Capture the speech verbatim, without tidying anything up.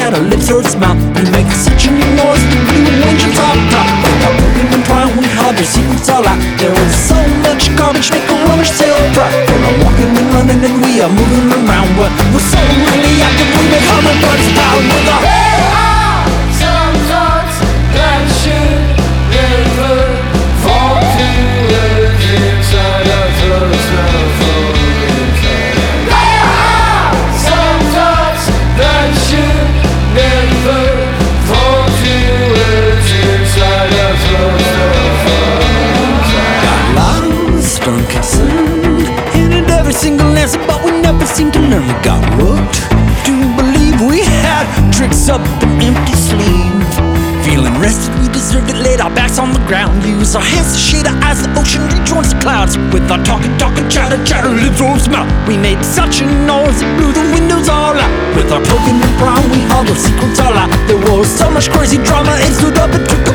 chatter, lips or smile. We make such a noise, the blue angels all pop. Without broken and pride, we hide their secrets all out. There was so much garbage, make a rubbish sale pride. We're all walking and running and we are moving around, but we're so really active, we make hummingbirds pound with our There are some thoughts that should never fall to earth inside our throats. There are some thoughts that should never fall to earth inside our throats. got lost, unconcerned, hinted every single answer, but we never seemed to learn. We got hooked to believe we had tricks up an empty sleeve. Feeling rested, we deserved it, laid our backs on the ground. Use our hands to shade our eyes, the ocean rejoins the clouds. With our talking, talking, chatter, chatter, lips or smile. We made such a noise, it blew the windows all out. With our poking and prime, we hauled our secrets all out. There was so much crazy drama, it stood up and took